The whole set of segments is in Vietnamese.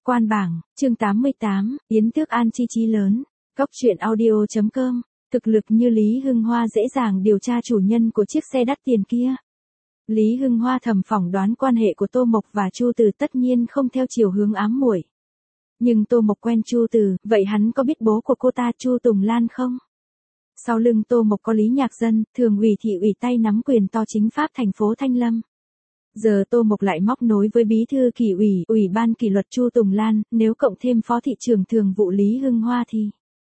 Quan bảng, chương 88, Yến Tước An chi chí lớn. Góc truyện audio.com. Thực lực như Lý Hưng Hoa dễ dàng điều tra chủ nhân của chiếc xe đắt tiền kia. Lý Hưng Hoa thầm phỏng đoán quan hệ của Tô Mộc và Chu Từ tất nhiên không theo chiều hướng ám muội. Nhưng Tô Mộc quen Chu Từ, vậy hắn có biết bố của cô ta Chu Tùng Lan không? Sau lưng Tô Mộc có Lý Nhạc Dân, thường ủy thị ủy tay nắm quyền to chính pháp thành phố Thanh Lâm. Giờ Tô Mộc lại móc nối với bí thư kỷ ủy, ủy ban kỷ luật Chu Tùng Lan, nếu cộng thêm phó thị trưởng thường vụ Lý Hưng Hoa thì...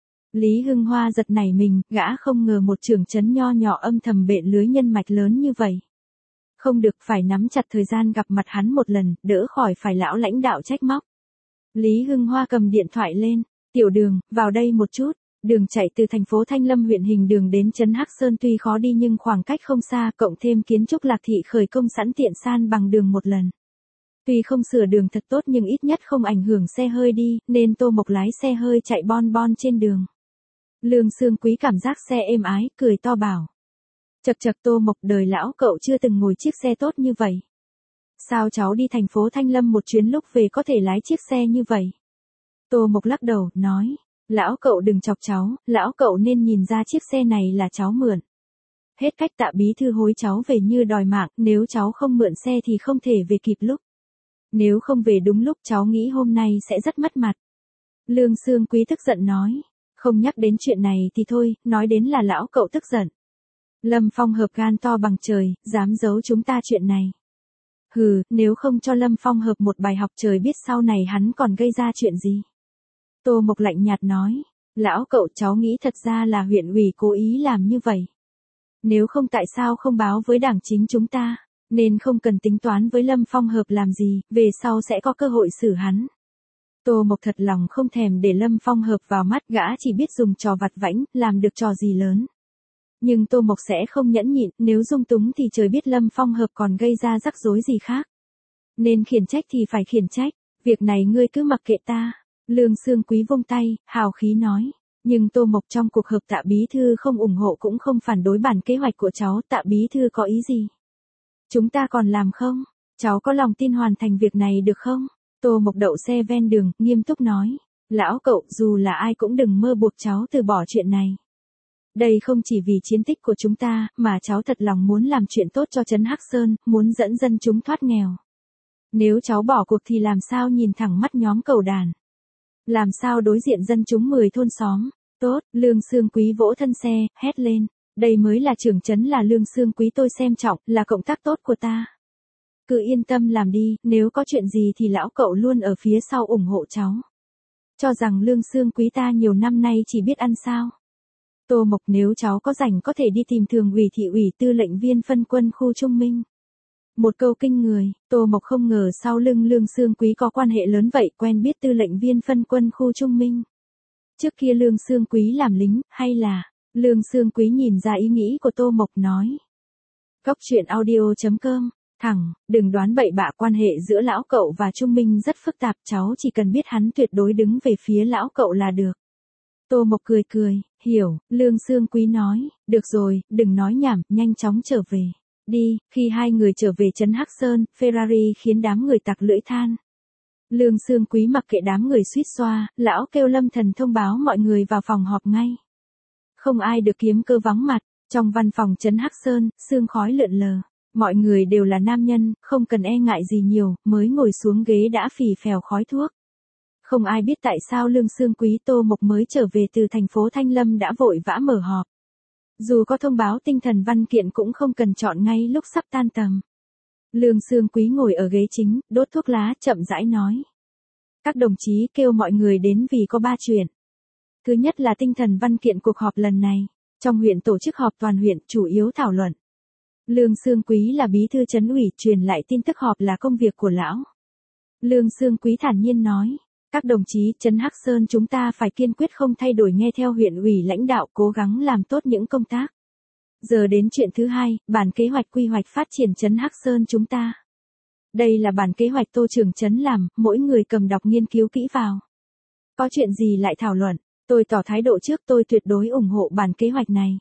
Lý Hưng Hoa giật nảy mình, gã không ngờ một trưởng trấn nho nhỏ âm thầm bện lưới nhân mạch lớn như vậy. Không được, phải nắm chặt thời gian gặp mặt hắn một lần, đỡ khỏi phải lão lãnh đạo trách móc. Lý Hưng Hoa cầm điện thoại lên, Tiểu Đường, vào đây một chút. Đường chạy từ thành phố Thanh Lâm huyện Hình Đường đến trấn Hắc Sơn tuy khó đi nhưng khoảng cách không xa, cộng thêm kiến trúc Lạc Thị khởi công sẵn tiện san bằng đường một lần. Tuy không sửa đường thật tốt nhưng ít nhất không ảnh hưởng xe hơi đi, nên Tô Mộc lái xe hơi chạy bon bon trên đường. Lương Xương Quý cảm giác xe êm ái, cười to bảo. Chậc chậc Tô Mộc, đời lão cậu chưa từng ngồi chiếc xe tốt như vậy. Sao cháu đi thành phố Thanh Lâm một chuyến lúc về có thể lái chiếc xe như vậy? Tô Mộc lắc đầu, nói. Lão cậu đừng chọc cháu, lão cậu nên nhìn ra chiếc xe này là cháu mượn. Hết cách, Tạ bí thư hối cháu về như đòi mạng, nếu cháu không mượn xe thì không thể về kịp lúc. Nếu không về đúng lúc cháu nghĩ hôm nay sẽ rất mất mặt. Lương Xương Quý tức giận nói, không nhắc đến chuyện này thì thôi, nói đến là lão cậu tức giận. Lâm Phong Hợp gan to bằng trời, dám giấu chúng ta chuyện này. Hừ, nếu không cho Lâm Phong Hợp một bài học trời biết sau này hắn còn gây ra chuyện gì. Tô Mộc lạnh nhạt nói, lão cậu, cháu nghĩ thật ra là huyện ủy cố ý làm như vậy. Nếu không tại sao không báo với đảng chính chúng ta, nên không cần tính toán với Lâm Phong Hợp làm gì, về sau sẽ có cơ hội xử hắn. Tô Mộc thật lòng không thèm để Lâm Phong Hợp vào mắt, gã chỉ biết dùng trò vặt vãnh, làm được trò gì lớn. Nhưng Tô Mộc sẽ không nhẫn nhịn, nếu dung túng thì trời biết Lâm Phong Hợp còn gây ra rắc rối gì khác. Nên khiển trách thì phải khiển trách, việc này ngươi cứ mặc kệ ta. Lương Xương Quý vung tay, hào khí nói. Nhưng Tô Mộc trong cuộc họp Tạ bí thư không ủng hộ cũng không phản đối bản kế hoạch của cháu. Tạ bí thư có ý gì? Chúng ta còn làm không? Cháu có lòng tin hoàn thành việc này được không? Tô Mộc đậu xe ven đường, nghiêm túc nói. Lão cậu, dù là ai cũng đừng mơ buộc cháu từ bỏ chuyện này. Đây không chỉ vì chiến tích của chúng ta, mà cháu thật lòng muốn làm chuyện tốt cho trấn Hắc Sơn, muốn dẫn dân chúng thoát nghèo. Nếu cháu bỏ cuộc thì làm sao nhìn thẳng mắt nhóm cầu đàn? Làm sao đối diện dân chúng 10 thôn xóm? Tốt, Lương Xương Quý vỗ thân xe, hét lên. Đây mới là trưởng trấn, là Lương Xương Quý tôi xem trọng, là cộng tác tốt của ta. Cứ yên tâm làm đi, nếu có chuyện gì thì lão cậu luôn ở phía sau ủng hộ cháu. Cho rằng Lương Xương Quý ta nhiều năm nay chỉ biết ăn sao. Tô Mộc, nếu cháu có rảnh có thể đi tìm thường ủy thị ủy tư lệnh viên phân quân khu Trung Minh. Một câu kinh người, Tô Mộc không ngờ sau lưng Lương Xương Quý có quan hệ lớn vậy, quen biết tư lệnh viên phân quân khu Trung Minh. Trước kia Lương Xương Quý làm lính, hay là... Lương Xương Quý nhìn ra ý nghĩ của Tô Mộc nói. Góc truyện audio.com, thẳng, đừng đoán bậy bạ, quan hệ giữa lão cậu và Trung Minh rất phức tạp, cháu chỉ cần biết hắn tuyệt đối đứng về phía lão cậu là được. Tô Mộc cười cười, hiểu, Lương Xương Quý nói, được rồi, đừng nói nhảm, nhanh chóng trở về. Đi, khi hai người trở về trấn Hắc Sơn, Ferrari khiến đám người tặc lưỡi than. Lương Xương Quý mặc kệ đám người suýt xoa, lão kêu Lâm Thần thông báo mọi người vào phòng họp ngay. Không ai được kiếm cơ vắng mặt, trong văn phòng trấn Hắc Sơn, sương khói lượn lờ. Mọi người đều là nam nhân, không cần e ngại gì nhiều, mới ngồi xuống ghế đã phì phèo khói thuốc. Không ai biết tại sao Lương Xương Quý Tô Mộc mới trở về từ thành phố Thanh Lâm đã vội vã mở họp. Dù có thông báo tinh thần văn kiện cũng không cần chọn ngay lúc sắp tan tầm. Lương Xương Quý ngồi ở ghế chính, đốt thuốc lá, chậm rãi nói. Các đồng chí kêu mọi người đến vì có 3 chuyện. Thứ nhất là tinh thần văn kiện cuộc họp lần này. Trong huyện tổ chức họp toàn huyện, chủ yếu thảo luận. Lương Xương Quý là bí thư trấn ủy, truyền lại tin tức họp là công việc của lão. Lương Xương Quý thản nhiên nói. Các đồng chí, trấn Hắc Sơn chúng ta phải kiên quyết không thay đổi, nghe theo huyện ủy lãnh đạo, cố gắng làm tốt những công tác. Giờ đến chuyện thứ hai, bản kế hoạch quy hoạch phát triển trấn Hắc Sơn chúng ta. Đây là bản kế hoạch Tô trưởng trấn làm, mỗi người cầm đọc nghiên cứu kỹ vào. Có chuyện gì lại thảo luận, tôi tỏ thái độ trước, tôi tuyệt đối ủng hộ bản kế hoạch này.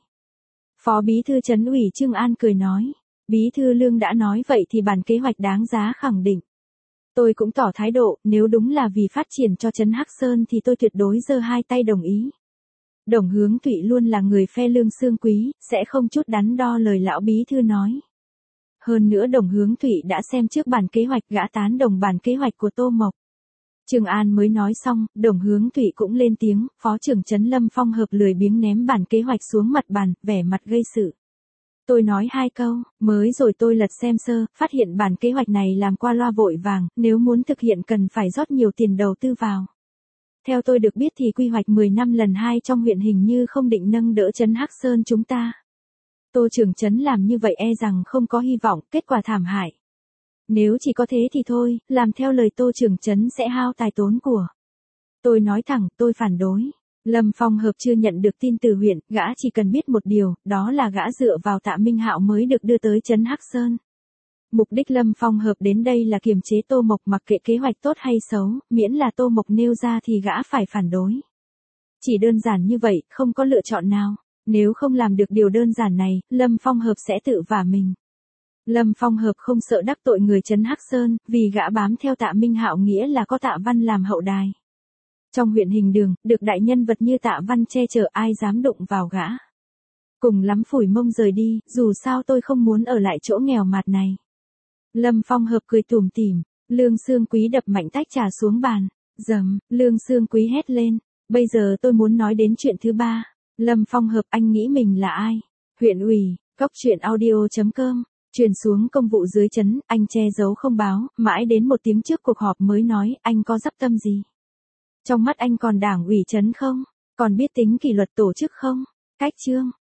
Phó bí thư trấn ủy Trương An cười nói, bí thư Lương đã nói vậy thì bản kế hoạch đáng giá khẳng định. Tôi cũng tỏ thái độ, nếu đúng là vì phát triển cho trấn Hắc Sơn thì tôi tuyệt đối giơ hai tay đồng ý. Đồng Hướng Thụy luôn là người phe Lương Xương Quý, sẽ không chút đắn đo lời lão bí thư nói. Hơn nữa Đồng Hướng Thụy đã xem trước bản kế hoạch, gã tán đồng bản kế hoạch của Tô Mộc. Trường An mới nói xong, Đồng Hướng Thụy cũng lên tiếng, Phó trưởng trấn Lâm Phong Hợp lười biếng ném bản kế hoạch xuống mặt bàn, vẻ mặt gây sự. Tôi nói hai câu, mới rồi tôi lật xem sơ, phát hiện bản kế hoạch này làm qua loa vội vàng, nếu muốn thực hiện cần phải rót nhiều tiền đầu tư vào. Theo tôi được biết thì quy hoạch 10 năm lần 2 trong huyện hình như không định nâng đỡ trấn Hắc Sơn chúng ta. Tô trưởng trấn làm như vậy e rằng không có hy vọng, kết quả thảm hại. Nếu chỉ có thế thì thôi, làm theo lời Tô trưởng trấn sẽ hao tài tốn của. Tôi nói thẳng, tôi phản đối. Lâm Phong Hợp chưa nhận được tin từ huyện, gã chỉ cần biết một điều, đó là gã dựa vào Tạ Minh Hạo mới được đưa tới trấn Hắc Sơn. Mục đích Lâm Phong Hợp đến đây là kiềm chế Tô Mộc, mặc kệ kế hoạch tốt hay xấu, miễn là Tô Mộc nêu ra thì gã phải phản đối. Chỉ đơn giản như vậy, không có lựa chọn nào. Nếu không làm được điều đơn giản này, Lâm Phong Hợp sẽ tự vả mình. Lâm Phong Hợp không sợ đắc tội người trấn Hắc Sơn, vì gã bám theo Tạ Minh Hạo nghĩa là có Tạ Văn làm hậu đài. Trong huyện Hình Đường, được đại nhân vật như Tạ Văn che chở, ai dám đụng vào gã. Cùng lắm phủi mông rời đi, dù sao tôi không muốn ở lại chỗ nghèo mạt này. Lâm Phong Hợp cười tủm tỉm, Lương Xương Quý đập mạnh tách trà xuống bàn. Dầm, Lương Xương Quý hét lên, bây giờ tôi muốn nói đến chuyện thứ ba. Lâm Phong Hợp, anh nghĩ mình là ai? Huyện ủy, cóc truyện audio.com, truyền xuống công vụ dưới trấn, anh che giấu không báo, mãi đến một tiếng trước cuộc họp mới nói, anh có dắp tâm gì? Trong mắt anh còn đảng ủy trấn không? Còn biết tính kỷ luật tổ chức không? Cách chương